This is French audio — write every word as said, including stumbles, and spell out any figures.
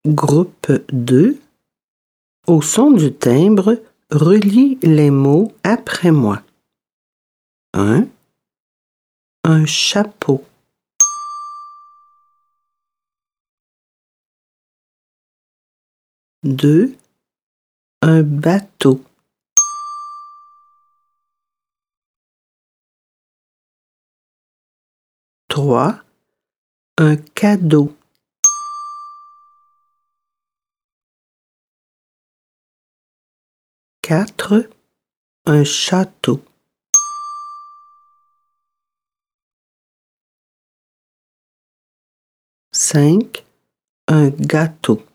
Groupe deux. Au son du timbre, relis les mots après moi. un. Un chapeau. deux. Un bateau. trois. Un cadeau. quatre. Un château. cinq. Un gâteau.